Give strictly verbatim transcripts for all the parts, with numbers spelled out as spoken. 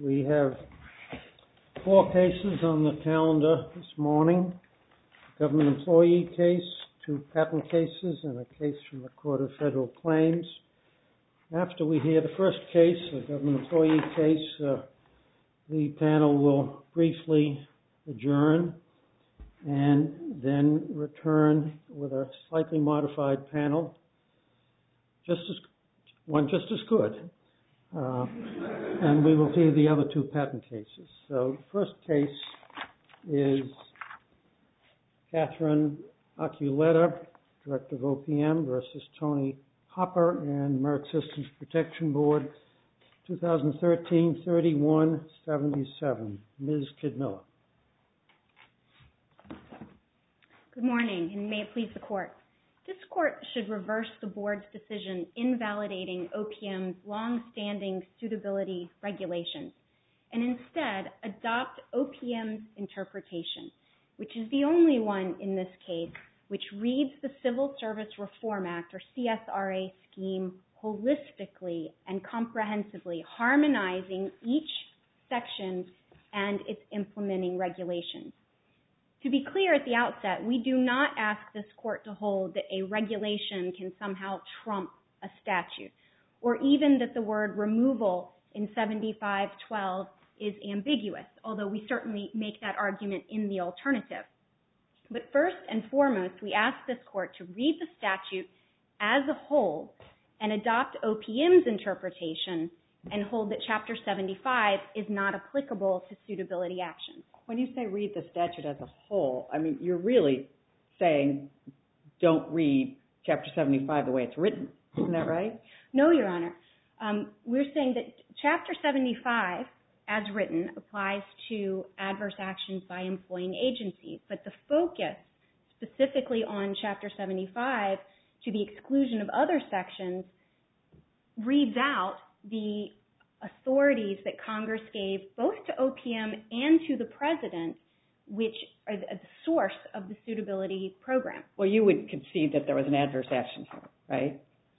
We have four cases on the calendar this morning. A government employee case, two patent cases, and a case from the Court of Federal Claims. After we hear the first case, a government employee case, uh, the panel will briefly adjourn and then return with a slightly modified panel, just as one just as good. Uh, and we will hear the other two patent cases. So the first case is Catherine Oculeta, Director of O P M, versus Tony Hopper and Merit Systems Protection Board, twenty thirteen thirty-one seventy-seven. Miz Kidmiller. Good morning, and may it please the Court. This Court should reverse the Board's decision invalidating O P M's long-standing suitability regulations and instead adopt O P M's interpretation, which is the only one in this case which reads the Civil Service Reform Act, or C S R A, scheme holistically and comprehensively, harmonizing each section and its implementing regulations. To be clear at the outset, we do not ask this Court to hold that a regulation can somehow trump a statute, or even that the word removal in seventy-five twelve is ambiguous, although we certainly make that argument in the alternative. But first and foremost, we ask this Court to read the statute as a whole and adopt O P M's interpretation and hold that Chapter seventy-five is not applicable to suitability actions. When you say read the statute as a whole, I mean, you're really saying don't read Chapter seventy-five the way it's written. Isn't that right? No, Your Honor. Um, we're saying that Chapter seventy-five, as written, applies to adverse actions by employing agencies. But the focus specifically on Chapter seventy-five, to the exclusion of other sections, reads out the authorities that Congress gave both to O P M and to the President, which are the source of the suitability program. Well, you would concede that there was an adverse action here, right?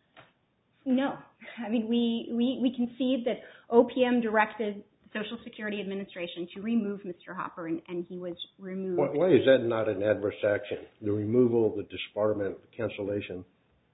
No. I mean, we, we, we concede that O P M directed the Social Security Administration to remove Mister Hopper, and, and he was removed. Why, why is that not an adverse action? The removal, the disbarment, the cancellation?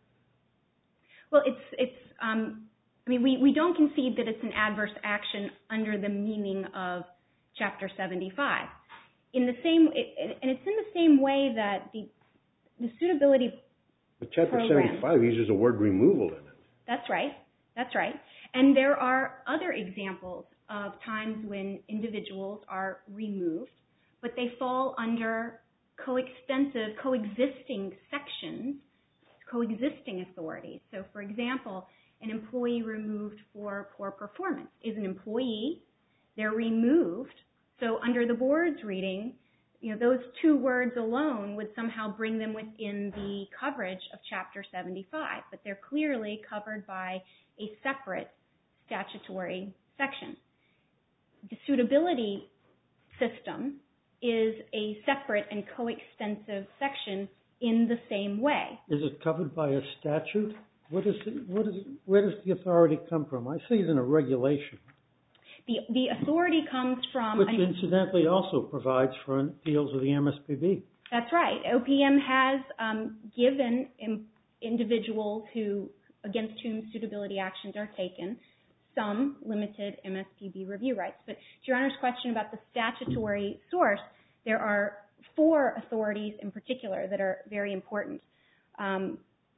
Well, it's, it's um, I mean, we, we don't concede that it's an adverse action under the meaning of Chapter seventy-five. In the same, it, and it's in the same way that the, the suitability But Chapter program, seventy-five uses the word removal in it. That's right. That's right. And there are other examples of times when individuals are removed, but they fall under coextensive, coexisting sections, coexisting authorities. So, for example, an employee removed for poor performance is an employee. They're removed. So under the Board's reading, you know, those two words alone would somehow bring them within the coverage of Chapter seventy-five, but they're clearly covered by a separate statutory section. The suitability system is a separate and coextensive section in the same way. Is it covered by a statute? What is it, what is it, where does the authority come from? I see it in a regulation. The, the authority comes from... Which incidentally also provides for appeals of the M S P B. That's right. O P M has um, given in, individuals who, against whom suitability actions are taken, some limited M S P B review rights. But to Your Honor's question about the statutory source, there are four authorities in particular that are very important. Um,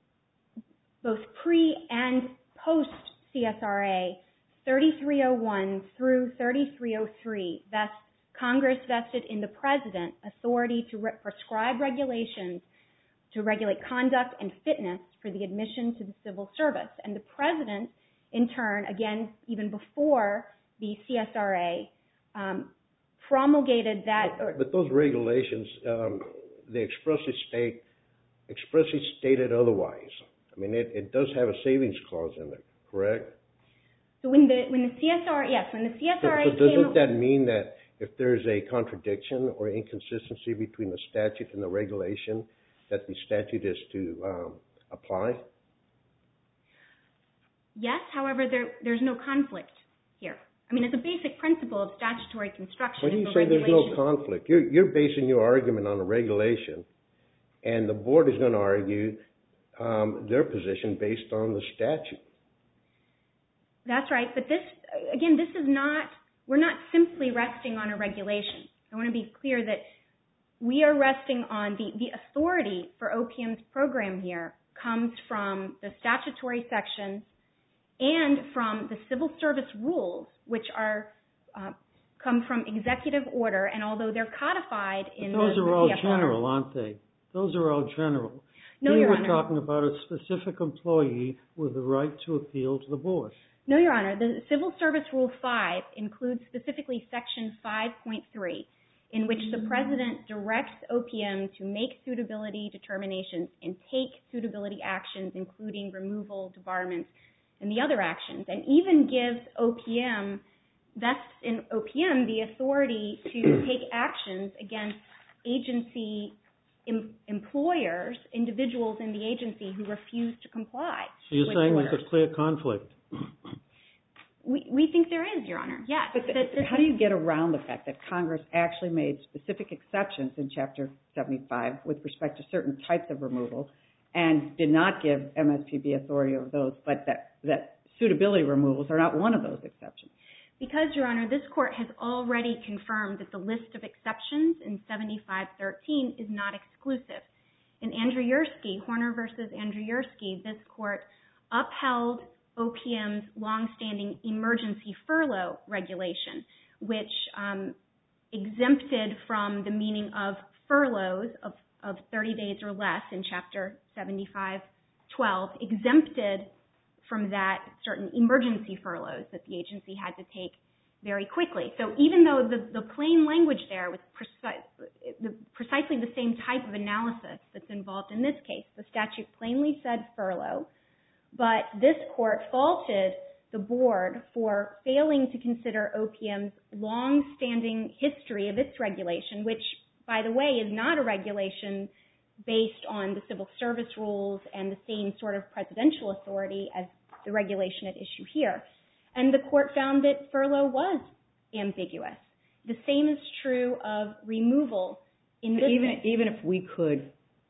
both pre and post C S R A, thirty-three oh one through thirty-three oh three, thus Congress vested in the President authority to re- prescribe regulations to regulate conduct and fitness for the admission to the civil service. And the President, in turn, again, even before the C S R A, um, promulgated that... But, but those regulations, um, they expressly state, expressly stated otherwise. I mean, it, it does have a savings clause in it, correct? So when the when the C S R A, yes, when the C S R A so, so came... doesn't that mean that if there's a contradiction or inconsistency between the statute and the regulation, that the statute is to um, apply? Yes, however, there there's no conflict here. I mean, it's a basic principle of statutory construction. When you say there's no conflict, you're, you're basing your argument on a regulation, and the board is going to argue um, their position based on the statute. That's right. But this, again, this is not, we're not simply resting on a regulation. I want to be clear that we are resting on the, the authority for O P M's program here comes from the statutory sections and from the civil service rules, which are uh, come from executive order, and although they're codified in those the are all C F R, general, aren't they? Those are all general. No, Here Your we're Honor. talking about a specific employee with the right to appeal to the board. No, Your Honor. The Civil Service Rule five includes specifically Section five point three, in which the President directs O P M to make suitability determinations and take suitability actions, including removal, debarments, and the other actions, and even gives O P M, vests in O P M the authority to take actions against agency em- employers, individuals in the agency who refuse to comply. So you're with saying orders. there's a clear conflict. We, we think there is, Your Honor, yes. But the, That this how do you get around the fact that Congress actually made specific exceptions in Chapter seventy-five with respect to certain types of removal and did not give M S P B authority over those, but that, that suitability removals are not one of those exceptions? Because, Your Honor, this Court has already confirmed that the list of exceptions in seventy-five thirteen is not exclusive. In Andrew Yersky, Horner versus Andrew Yersky, this Court upheld O P M's longstanding emergency furlough regulation, which um, exempted from the meaning of furloughs of, of thirty days or less in Chapter seventy-five twelve, exempted from that certain emergency furloughs that the agency had to take very quickly. So even though the, the plain language there was precise, the, precisely the same type of analysis that's involved in this case, the statute plainly said furlough, but this Court faulted the Board for failing to consider O P M's long-standing history of its regulation, which, by the way, is not a regulation based on the civil service rules and the same sort of presidential authority as the regulation at issue here. And the Court found that furlough was ambiguous. The same is true of removal in this even, case. even if we could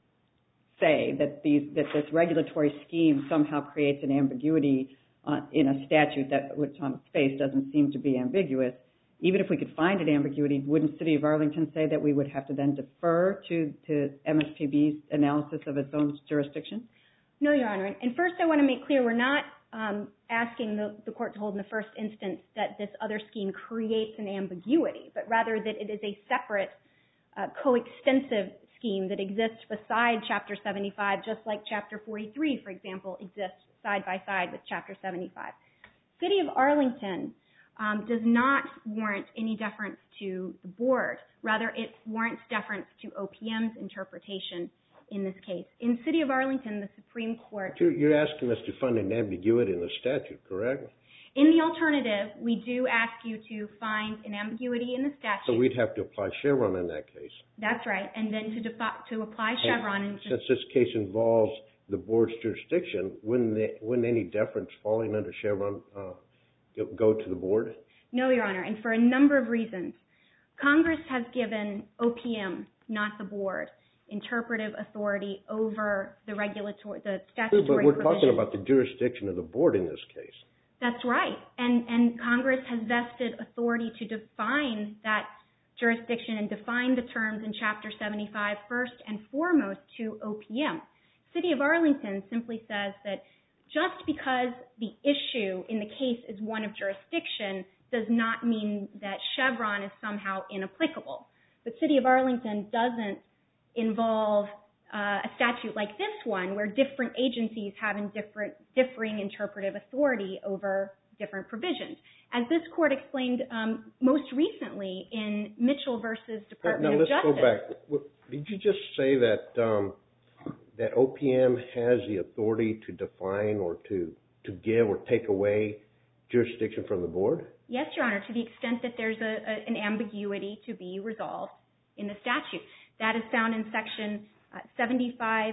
say that these that this regulatory scheme somehow creates an ambiguity uh, in a statute that, which on its face doesn't seem to be ambiguous, even if we could find an ambiguity, wouldn't City of Arlington say that we would have to then defer to, to M S P B's analysis of its own jurisdiction? No, Your Honor. And first I want to make clear we're not um, asking the, the Court to hold in the first instance that this other scheme creates an ambiguity, but rather that it is a separate, uh, coextensive scheme that exists beside Chapter seventy-five, just like Chapter forty-three, for example, exists side by side with Chapter seventy-five. City of Arlington um, does not warrant any deference to the Board. Rather, it warrants deference to O P M's interpretation in this case. In City of Arlington, the Supreme Court... You're, you're asking us to find an ambiguity in the statute, correct? In the alternative, we do ask you to find an ambiguity in the statute. So we'd have to apply Chevron in that case. That's right. And then to, defi- to apply Chevron... And and since this case involves the Board's jurisdiction, wouldn't, they, wouldn't any deference falling under Chevron uh, go, go to the Board? No, Your Honor, and for a number of reasons. Congress has given O P M, not the Board, interpretive authority over the regulatory, the statutory But we're provisions. talking about the jurisdiction of the Board in this case. That's right. And, and Congress has vested authority to define that jurisdiction and define the terms in Chapter seventy-five first and foremost to O P M. City of Arlington simply says that just because the issue in the case is one of jurisdiction does not mean that Chevron is somehow inapplicable. But City of Arlington doesn't involve uh, a statute like this one where different agencies have different, differing interpretive authority over different provisions. As this Court explained um, most recently in Mitchell versus Department now, of Justice. Now let's go back. Did you just say that um, that O P M has the authority to define or to, to give or take away jurisdiction from the Board? Yes, Your Honor, to the extent that there's a, a, an ambiguity to be resolved in the statute. That is found in Section uh, seventy-five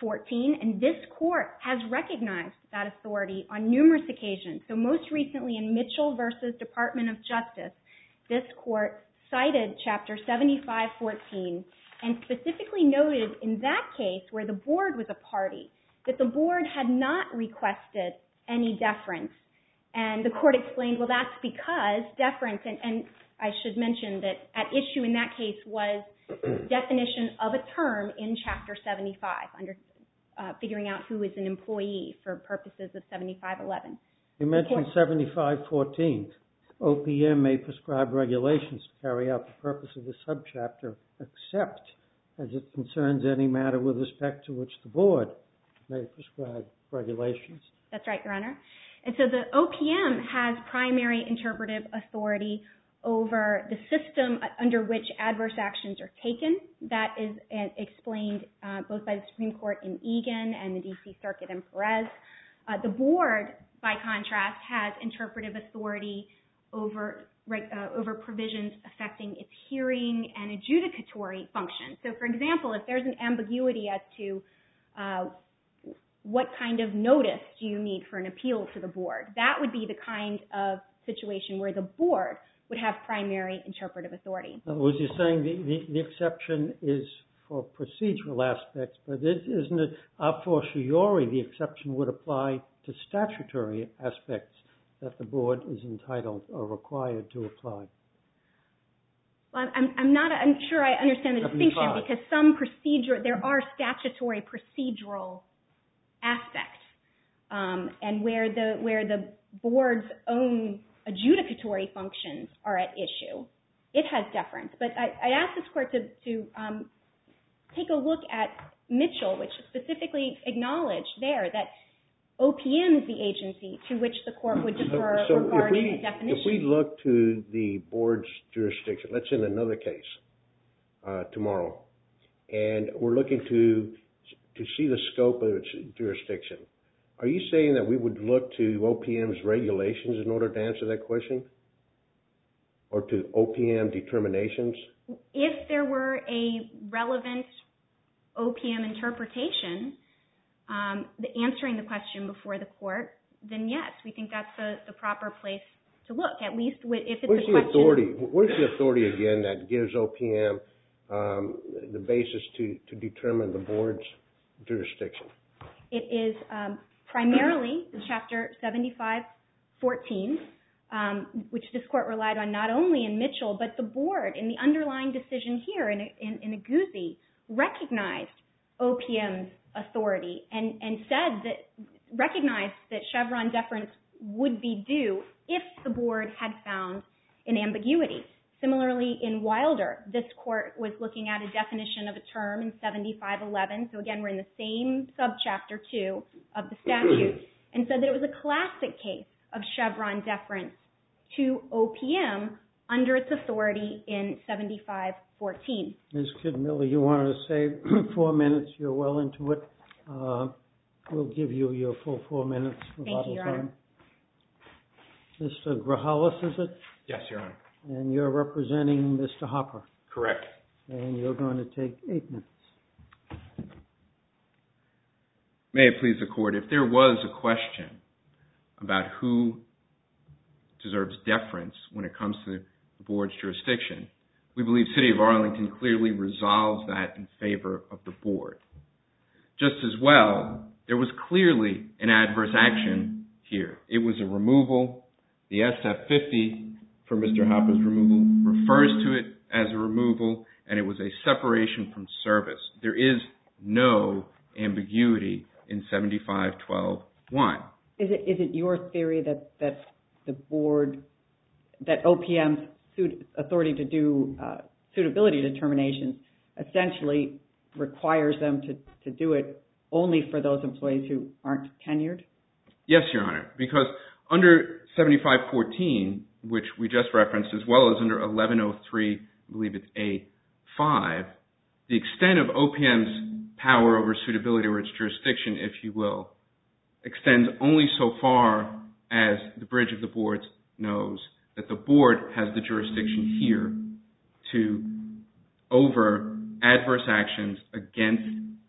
fourteen, and this court has recognized that authority on numerous occasions. So most recently in Mitchell versus Department of Justice, this court cited Chapter seventy-five fourteen and specifically noted in that case where the board was a party that the board had not requested any deference. And the court explained, well, that's because deference, and, and I should mention that at issue in that case was definition of a term in Chapter seventy-five, under uh, figuring out who is an employee for purposes of seventy-five eleven. You mentioned seventy-five fourteen. O P M may prescribe regulations to carry out the purpose of the subchapter, except as it concerns any matter with respect to which the board may prescribe regulations. That's right, Your Honor. And so the O P M has primary interpretive authority over the system under which adverse actions are taken. That is uh, explained uh, both by the Supreme Court in Egan and the D C Circuit in Perez. Uh, the board, by contrast, has interpretive authority over uh, over provisions affecting its hearing and adjudicatory function. So, for example, if there's an ambiguity as to uh, what kind of notice do you need for an appeal to the board, that would be the kind of situation where the board would have primary interpretive authority. In other words, you're saying the, the, the exception is for procedural aspects, but it, isn't it a fortiori the exception would apply to statutory aspects that the board is entitled or required to apply? Well, I'm, I'm not I'm sure I understand the distinction, because some procedure, there are statutory procedural aspects, um, and where the where the board's own adjudicatory functions are at issue, it has deference. But I, I asked this court to, to um, take a look at Mitchell, which specifically acknowledged there that O P M is the agency to which the court would defer so, so regarding if we, a definition. If we look to the board's jurisdiction, let's say in another case uh, tomorrow, and we're looking to to see the scope of its jurisdiction, are you saying that we would look to O P M's regulations in order to answer that question? Or to O P M determinations? If there were a relevant O P M interpretation um, the answering the question before the court, then yes, we think that's the, the proper place to look, at least with, if it's Where's a the question. authority? Where's the authority, again, that gives O P M um, the basis to, to determine the board's jurisdiction? It is um, primarily Chapter seventy-five fourteen, um, which this court relied on not only in Mitchell, but the board in the underlying decision here in, in, in Aguzzi recognized O P M's authority and, and said that, recognized that Chevron deference would be due if the board had found an ambiguity. Similarly, in Wilder, this court was looking at a definition of a term in seventy-five eleven, so again, we're in the same subchapter two of the statute, and said that it was a classic case of Chevron deference to O P M under its authority in seventy-five fourteen. Miz Kidmiller, you wanted to say four minutes. You're well into it. Uh, we'll give you your full four minutes. Thank you, Your Honor. Mister Grajales, is it? Yes, Your Honor. And you're representing Mister Hopper. Correct. And you're going to take eight minutes. May it please the Court, if there was a question about who deserves deference when it comes to the board's jurisdiction, we believe City of Arlington clearly resolves that in favor of the board. Just as well, there was clearly an adverse action here. It was a removal. The S F fifty for Mister Hopper's removal refers to it as a removal, and it was a separation from service. There is no ambiguity in seventy-five twelve one. Is it is it your theory that, that the board, that O P M's suit, authority to do uh, suitability determinations essentially requires them to, to do it only for those employees who aren't tenured? Yes, Your Honor, because under seventy-five fourteen, which we just referenced, as well as under eleven oh three, I believe it's A five, the extent of O P M's power over suitability or its jurisdiction, if you will, extends only so far as the bridge of the board knows that the board has the jurisdiction here to over adverse actions against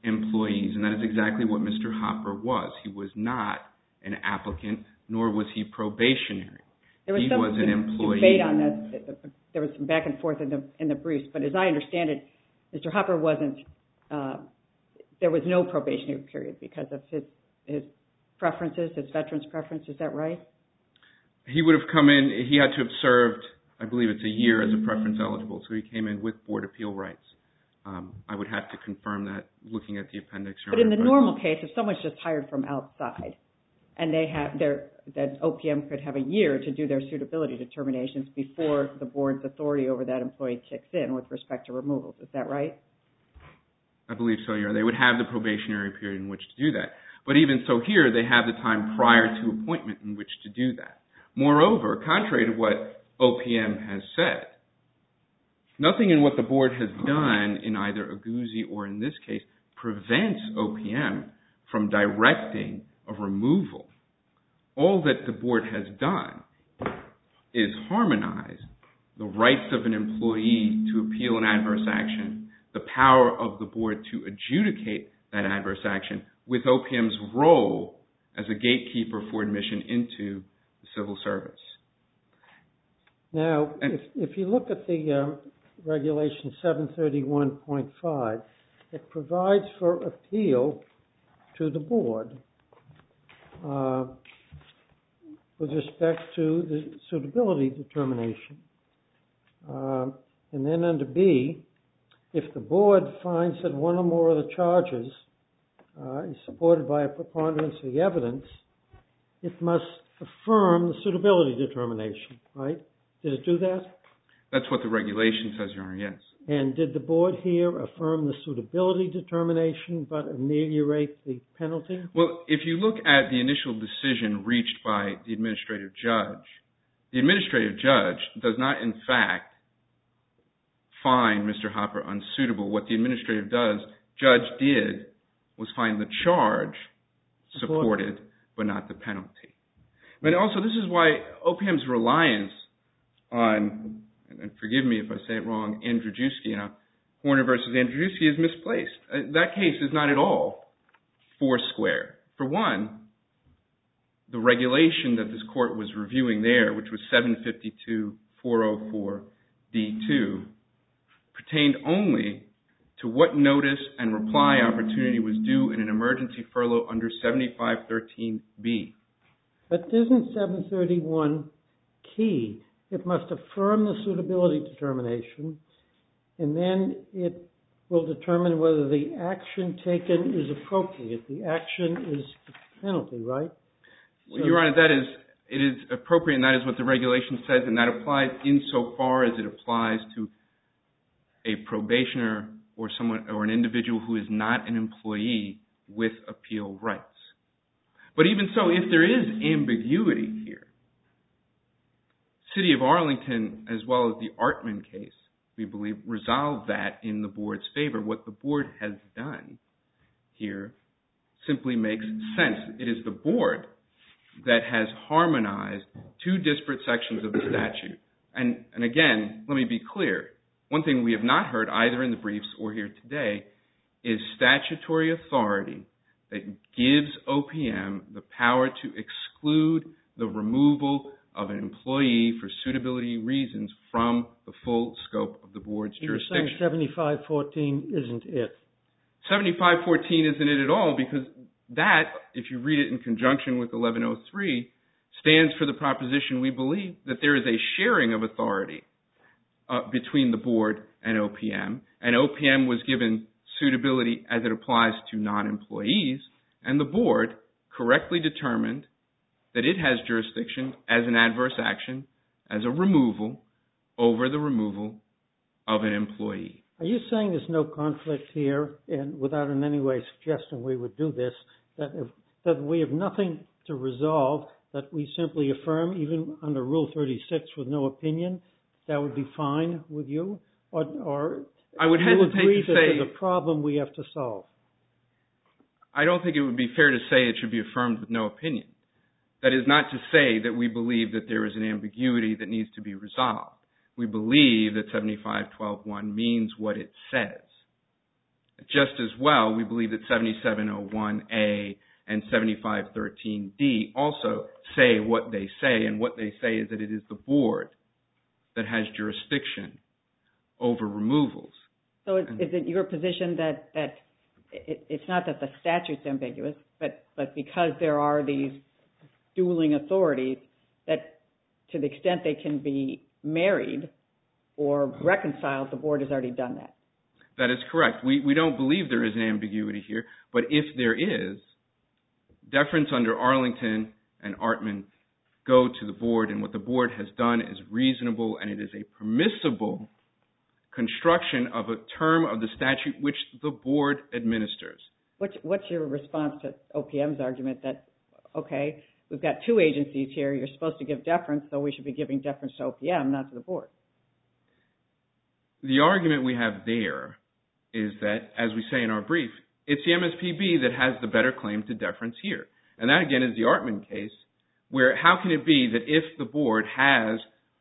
employees, and that is exactly what Mister Hopper was. He was not an applicant, nor was he probationary. There was he some was an employee. debate on this. There was some back and forth in the in the briefs, but as I understand it, Mister Hopper wasn't. Uh, there was no probationary period because of his his preferences, his veterans' preference. Is that right? He would have come in. He had to have served, I believe it's a year as a preference eligible, so he came in with board appeal rights. Um, I would have to confirm that looking at the appendix. But in the normal case, if someone's just hired from outside, and they have their that O P M could have a year to do their suitability determinations before the board's authority over that employee kicks in with respect to removals. Is that right? I believe so, Your Honor. They would have the probationary period in which to do that. But even so here, they have the time prior to appointment in which to do that. Moreover, contrary to what O P M has said, nothing in what the board has done in either Aguzzi or in this case prevents O P M from directing a removal. All that the board has done is harmonize the rights of an employee to appeal an adverse action, the power of the board to adjudicate that adverse action, with O P M's role as a gatekeeper for admission into the civil service. Now, if, if you look at the um, Regulation seven thirty-one point five, it provides for appeal to the board uh, with respect to the suitability determination. Uh, and then under B, if the board finds that one or more of the charges uh, is supported by a preponderance of the evidence, it must affirm the suitability determination, right? Did it do that? That's what the regulation says, Your Honor, yes. And did the board here affirm the suitability determination but ameliorate the penalty? Well, if you look at the initial decision reached by the administrative judge, the administrative judge does not, in fact, find Mister Hopper unsuitable. What the administrative does, judge did was find the charge supported, but not the penalty. But also, this is why O P M's reliance on, and forgive me if I say it wrong, Andrzejewski, you know, Horner versus Andrzejewski is misplaced. Uh, that case is not at all four square. For one, the regulation that this court was reviewing there, which was seven fifty-two point four oh four D two, pertained only to what notice and reply opportunity was due in an emergency furlough under seventy-five thirteen B. But isn't seven thirty-one key? It must affirm the suitability determination, and then it will determine whether the action taken is appropriate. The action is the penalty, right? Well, so, Your Honor, that is, it is appropriate, and that is what the regulation says, and that applies insofar as it applies to a probationer or someone or an individual who is not an employee with appeal rights. But even so, if there is ambiguity here, City of Arlington, as well as the Artman case, we believe, resolved that in the board's favor. What the board has done here simply makes sense. It is the board that has harmonized two disparate sections of the statute. And, and again, let me be clear. One thing we have not heard either in the briefs or here today is statutory authority that gives O P M the power to exclude the removal of an employee for suitability reasons from the full scope of the board's jurisdiction. You're saying seventy-five fourteen isn't it? seventy-five fourteen isn't it at all, because that, if you read it in conjunction with eleven oh three, stands for the proposition we believe that there is a sharing of authority uh, between the board and O P M, and O P M was given suitability as it applies to non-employees, and the board correctly determined that it has jurisdiction as an adverse action, as a removal, over the removal of an employee. Are you saying there's no conflict here, and without in any way suggesting we would do this, that if, that we have nothing to resolve, that we simply affirm, even under Rule thirty-six with no opinion, that would be fine with you? Or, or I would do you hesitate agree to that say, there's a problem we have to solve? I don't think it would be fair to say it should be affirmed with no opinion. That is not to say that we believe that there is an ambiguity that needs to be resolved. We believe that seventy-five twelve one means what it says. just as well, we believe that seventy-seven oh one A and seventy-five thirteen D also say what they say, and what they say is that it is the board that has jurisdiction over removals. So is, is it your position that, that it, it's not that the statute's ambiguous, but, but because there are these dueling authorities, that to the extent they can be married or reconciled, the board has already done that? That is correct. We, we don't believe there is an ambiguity here, but if there is, deference under Arlington and Artman go to the board, and what the board has done is reasonable, and it is a permissible construction of a term of the statute which the board administers. What's, what's your response to O P M's argument that, okay, we've got two agencies here, you're supposed to give deference, so we should be giving deference to O P M, not to the board? The argument we have there is that, as we say in our brief, it's the M S P B that has the better claim to deference here. And that, again, is the Artman case, where how can it be that if the board has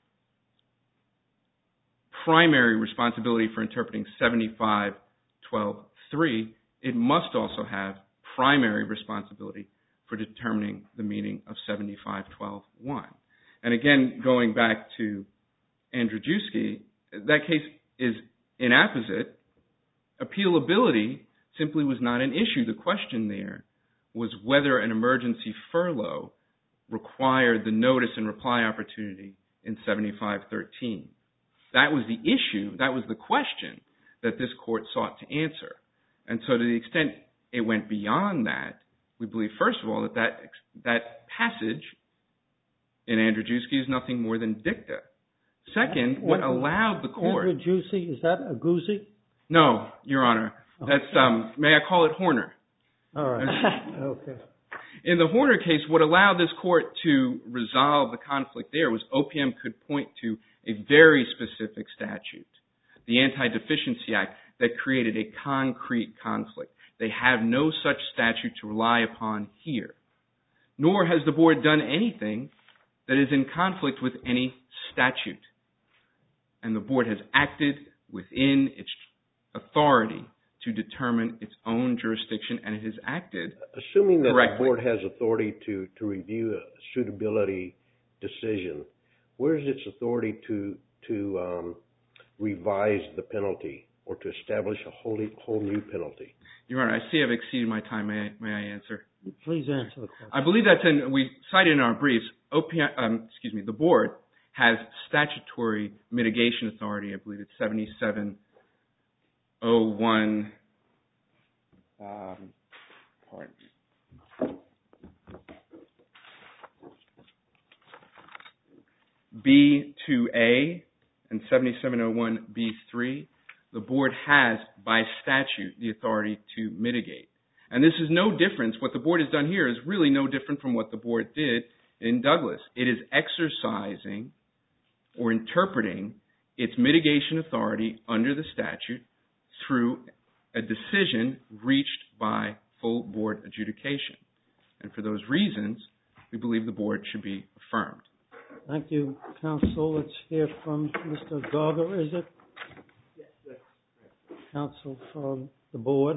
primary responsibility for interpreting seventy-five twelve three, it must also have primary responsibility for determining the meaning of seventy-five twelve one. And again, going back to Andrzejewski, that case is inapposite. Appealability simply was not an issue. The question there was whether an emergency furlough required the notice and reply opportunity in seventy-five thirteen. That was the issue, that was the question that this court sought to answer. And so to the extent it went beyond that, we believe, first of all, that that, that passage in Andrzejewski is nothing more than dicta. Second, what allowed the court... Andrzejewski, is that a Guzzi? No, Your Honor. That's, um, may I call it Horner? All right, okay. In the Horner case, what allowed this court to resolve the conflict there was O P M could point to a very specific statute, the Anti-Deficiency Act, that created a concrete conflict. They have no such statute to rely upon here. Nor has the board done anything that is in conflict with any statute. And the board has acted within its authority to determine its own jurisdiction, and it has acted Assuming that correctly. the board has authority to, to review a suitability decision, where is its authority to, to um, revise the penalty or to establish a wholly, whole new penalty? Your Honor, I see I've exceeded my time. May I, may I answer? Please answer the question. I believe that's in, we cited in our briefs, O P M, um, excuse me, the board has statutory mitigation authority. I believe it's seventy-seven oh one, um, pardon me. B two A and seventy-seven oh one B three, the board has, by statute, the authority to mitigate. And this is no difference. What the board has done here is really no different from what the board did in Douglas. It is exercising or interpreting its mitigation authority under the statute through a decision reached by full board adjudication. And for those reasons, we believe the board should be affirmed. Thank you, counsel. Let's hear from Mister Garger, is it? Yes, sir. Counsel from the board.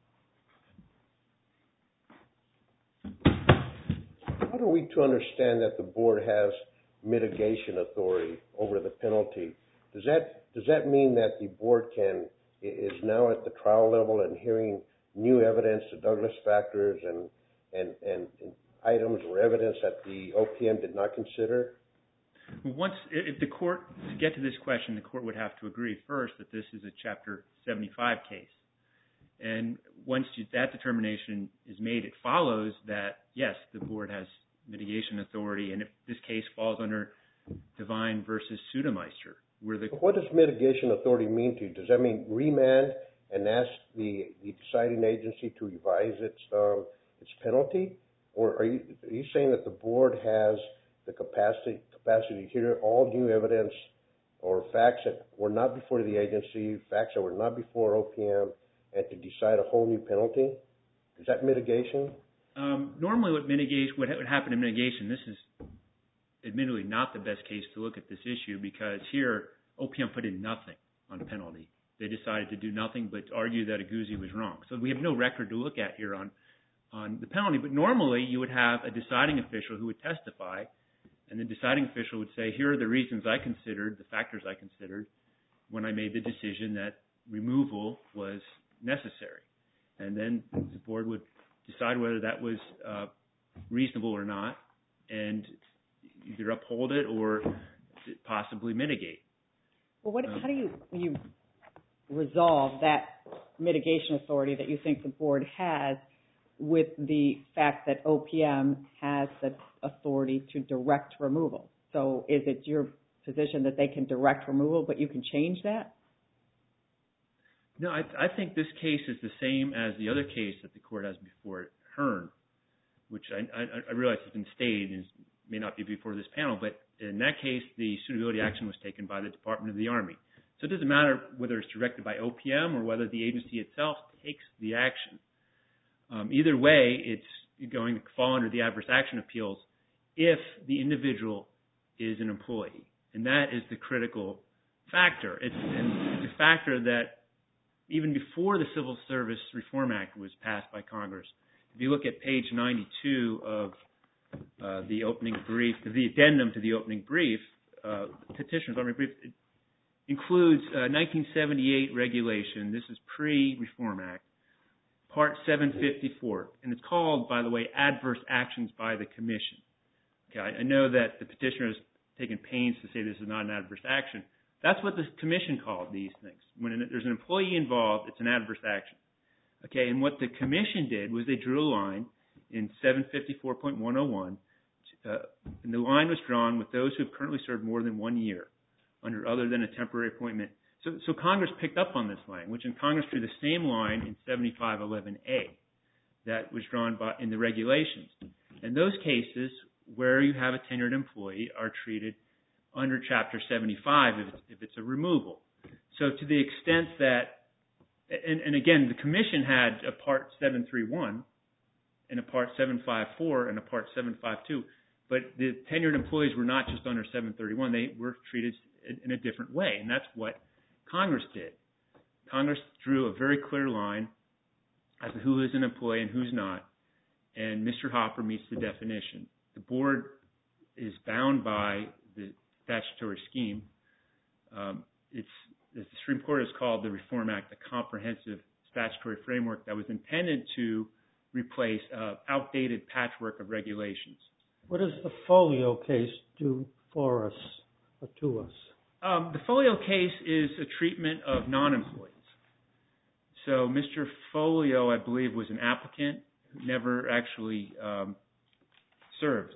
How are we to understand that the board has mitigation authority over the penalty? Does that, does that mean that the board can, is now at the trial level and hearing new evidence, the Douglas factors and, and, and items or evidence that the O P M did not consider? Once, if the court, to get to this question, the court would have to agree first that this is a Chapter seventy-five case. And once you, that determination is made, it follows that, yes, the board has mitigation authority, and if this case falls under Devine versus Sudemeister, where the... What does mitigation authority mean to you? Does that mean remand and ask the, the deciding agency to revise its, um, its penalty? Or are you, are you saying that the board has the capacity capacity to hear all new evidence or facts that were not before the agency, facts that were not before O P M, and to decide a whole new penalty? Is that mitigation? Um, normally what mitigation, what would happen in mitigation, this is admittedly not the best case to look at this issue, because here O P M put in nothing on penalty. they decided to do nothing but argue that Aguzzi was wrong. So we have no record to look at here on, on the penalty. But normally you would have a deciding official who would testify, and the deciding official would say, here are the reasons I considered, the factors I considered, when I made the decision that removal was necessary. And then the board would decide whether that was uh, reasonable or not, and either uphold it or possibly mitigate. Well, what, Um, how do you, you resolve that mitigation authority that you think the board has with the fact that O P M has the authority to direct removal? So is it your position that they can direct removal, but you can change that? No, I, I think this case is the same as the other case that the court has before it, Hearn, which I, I, I realize has been stayed and may not be before this panel, but in that case, the suitability action was taken by the Department of the Army. So it doesn't matter whether it's directed by O P M or whether the agency itself takes the action. Um, either way, it's going to fall under the adverse action appeals if the individual is an employee. And that is the critical factor. It's, and it's a factor that even before the Civil Service Reform Act was passed by Congress, if you look at page ninety-two of uh, the opening brief, the addendum to the opening brief, uh, petitioner's opening brief, it includes uh, nineteen seventy-eight regulation. This is pre-Reform Act, Part seven fifty-four. And it's called, by the way, Adverse Actions by the Commission. Okay, I, I know that the petitioner has taken pains to say this is not an adverse action. That's what the Commission called these things. When an, there's an employee involved, it's an adverse action. Okay, and what the Commission did was they drew a line in seven fifty-four point one oh one, uh, and the line was drawn with those who have currently served more than one year under other than a temporary appointment. So, so Congress picked up on this language, and Congress drew the same line in seventy-five eleven A that was drawn by, in the regulations. And those cases where you have a tenured employee are treated under Chapter seventy-five if it's, if it's a removal. So to the extent that, and, and again, the Commission had a Part seven thirty-one and a Part seven fifty-four and a Part seven fifty-two, but the tenured employees were not just under seven thirty-one, they were treated in a different way, and that's what Congress did. Congress drew a very clear line as to who is an employee and who's not, and Mister Hopper meets the definition. The board is bound by the statutory scheme. Um, it's, as the Supreme Court has called the Reform Act, a comprehensive statutory framework that was intended to replace uh, outdated patchwork of regulations. What does the Folio case do for us or to us? Um, the Folio case is a treatment of non-employees. So Mister Folio, I believe, was an applicant who never actually um, served.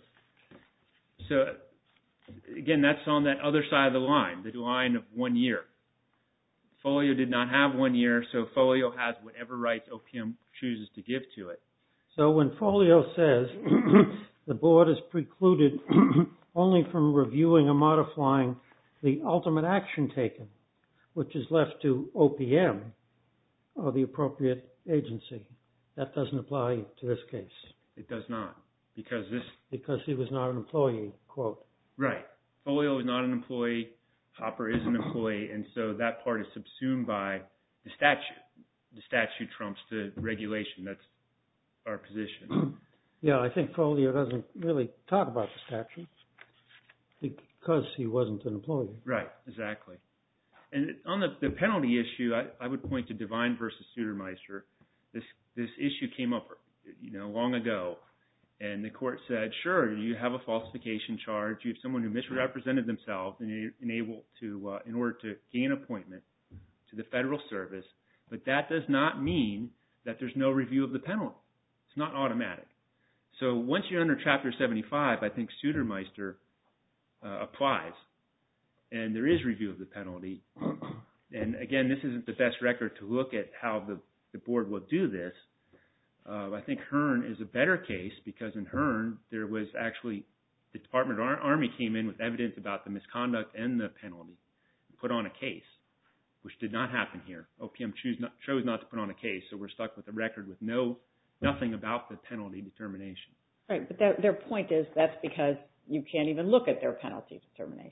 So again, that's on that other side of the line, the line of one year. Folio did not have one year, so Folio has whatever rights O P M chooses to give to it. So when Folio says the board is precluded only from reviewing or modifying the ultimate action taken, which is left to O P M or the appropriate agency, that doesn't apply to this case. It does not, because this... Because he was not an employee, quote. Right. Folio is not an employee. Hopper is an employee, and so that part is subsumed by the statute. The statute trumps the regulation. That's our position. Yeah, I think Folio doesn't really talk about the statute because he wasn't an employee. Right, exactly. And on the, the penalty issue, I, I would point to Devine versus Sutermeister. This this issue came up, you know, long ago, and the court said, sure, you have a falsification charge. You have someone who misrepresented themselves and able to, uh, in order to gain appointment to the federal service, but that does not mean that there's no review of the penalty. It's not automatic. So once you're under Chapter seventy-five, I think Sutermeister uh, applies, and there is review of the penalty. And again, this isn't the best record to look at how the, the board will do this. Uh, I think Hearn is a better case because in Hearn, there was actually, the Department of Ar- Army came in with evidence about the misconduct and the penalty, put on a case, which did not happen here. O P M choose not, chose not to put on a case, so we're stuck with a record with no nothing about the penalty determination. Right, but their, their point is that's because you can't even look at their penalty determination.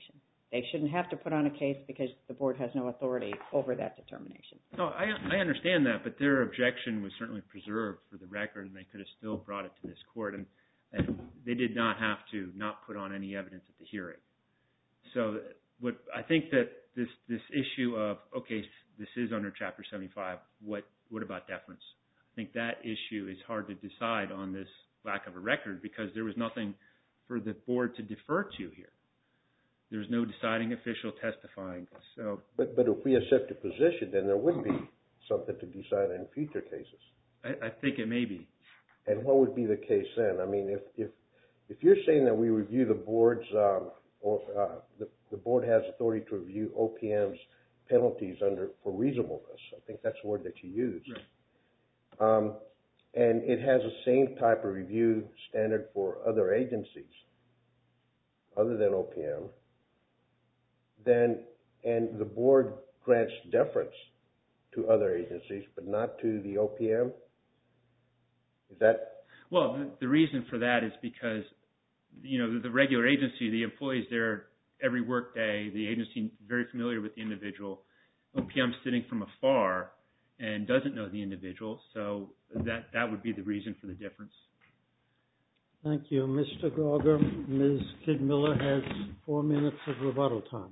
they shouldn't have to put on a case because the board has no authority over that determination. No, I, I understand that, but their objection was certainly preserved for the record, and they could have still brought it to this court, and, and they did not have to not put on any evidence at the hearing. So what I think that this this issue of, okay, this is under Chapter seventy-five, what what about deference? I think that issue is hard to decide on this lack of a record because there was nothing for the board to defer to here. There's no deciding official testifying. So, But but if we accept a position, then there would be something to decide in future cases. I, I think it may be. And what would be the case then? I mean, if if if you're saying that we review the board's um, or uh, the the board has authority to review O P M's penalties under for reasonableness, I think that's the word that you used. Right. Um, and it has the same type of review standard for other agencies, other than O P M. Then, and the board grants deference to other agencies, but not to the O P M? Is that? Well, the, the reason for that is because, you know, the, the regular agency, the employees there every work day, the agency is very familiar with the individual. O P M sitting from afar and doesn't know the individual, so that, that would be the reason for the difference. Thank you, Mister Gauger. Miz Kidmiller has four minutes of rebuttal time.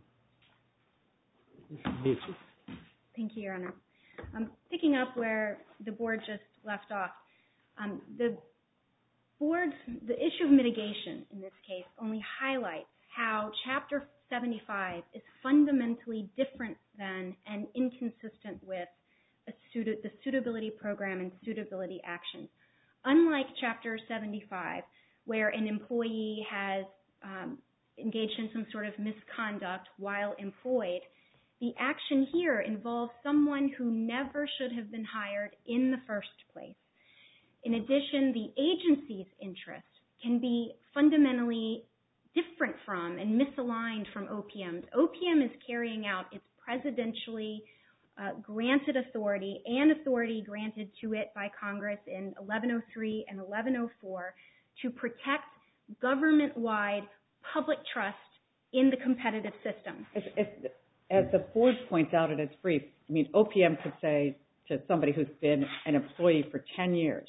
Thank you, Your Honor. Um, picking up where the board just left off, um, the board's, the issue of mitigation in this case only highlights how Chapter seventy-five is fundamentally different than and inconsistent with a suit- the suitability program and suitability actions. Unlike Chapter seventy-five, where an employee has um, engaged in some sort of misconduct while employed, the action here involves someone who never should have been hired in the first place. In addition, the agency's interest can be fundamentally different from and misaligned from O P M's. O P M is carrying out its presidentially uh, granted authority and authority granted to it by Congress in eleven oh three and eleven oh four to protect government-wide public trust in the competitive system. If, if, as the board points out in its brief, I mean, O P M could say to somebody who's been an employee for ten years,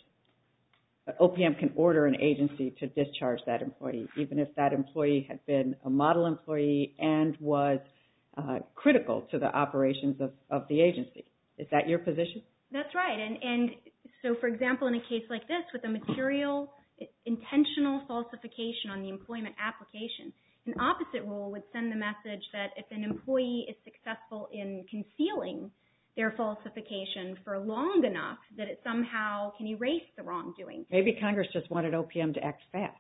O P M can order an agency to discharge that employee, even if that employee had been a model employee and was uh, critical to the operations of, of the agency. Is that your position? That's right. And, and so, for example, in a case like this with a material intentional falsification on the employment application, an opposite rule would send the message that if an employee is successful in concealing their falsification for long enough that it somehow can erase the wrongdoing. Maybe Congress just wanted O P M to act fast,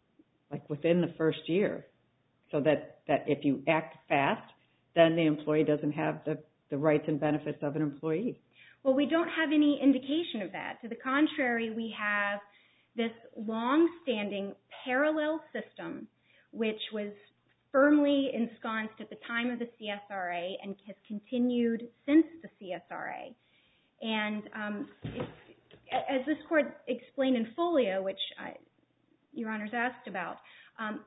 like within the first year, so that, that if you act fast, then the employee doesn't have the, the rights and benefits of an employee. Well, we don't have any indication of that. To the contrary, we have this long-standing parallel system which was firmly ensconced at the time of the C S R A and has continued since the C S R A. And um, it, as this court explained in Folio, which I, Your Honors asked about, um,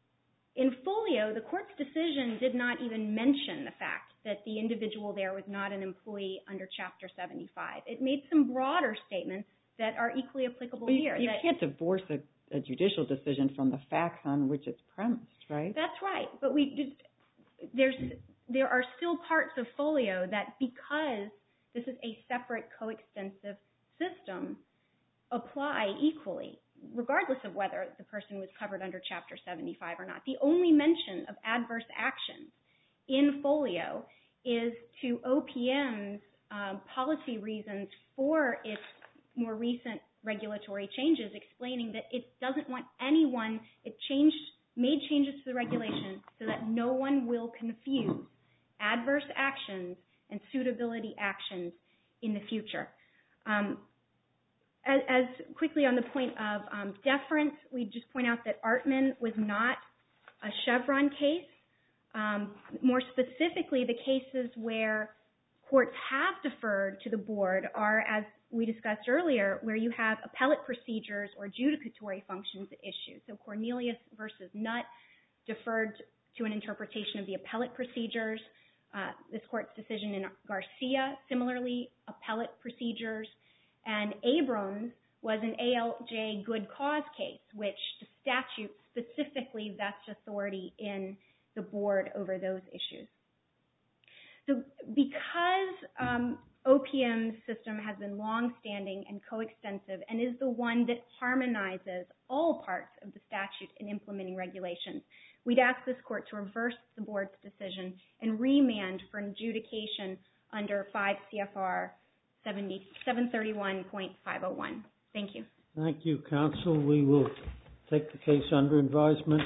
in Folio, the court's decision did not even mention the fact that the individual there was not an employee under Chapter seventy-five. It made some broader statements that are equally applicable well, you, here. You that, can't divorce a, a judicial decision from the facts on which it's premised, right? That's right. But we just, there's there are still parts of Folio that, because this is a separate coextensive system, apply equally, regardless of whether the person was covered under Chapter seventy-five or not. The only mention of adverse actions in Folio is to O P M's um, policy reasons for its more recent regulatory changes, explaining that it doesn't want anyone, it changed, made changes to the regulation so that no one will confuse adverse actions and suitability actions in the future. Um, as, as quickly on the point of um, deference, we just point out that Artman was not a Chevron case. Um, more specifically, the cases where courts have deferred to the board are, as we discussed earlier, where you have appellate procedures or adjudicatory functions at issue. So Cornelius versus Nutt deferred to an interpretation of the appellate procedures. Uh, this court's decision in Garcia, similarly, appellate procedures. And Abrams was an A L J good cause case, which the statute specifically vests authority in the board over those issues. So because um, O P M's system has been longstanding and coextensive and is the one that harmonizes all parts of the statute in implementing regulations, we'd ask this court to reverse the board's decision and remand for an adjudication under five C F R seven thirty-one point five oh one. Thank you. Thank you, counsel. We will take the case under advisement.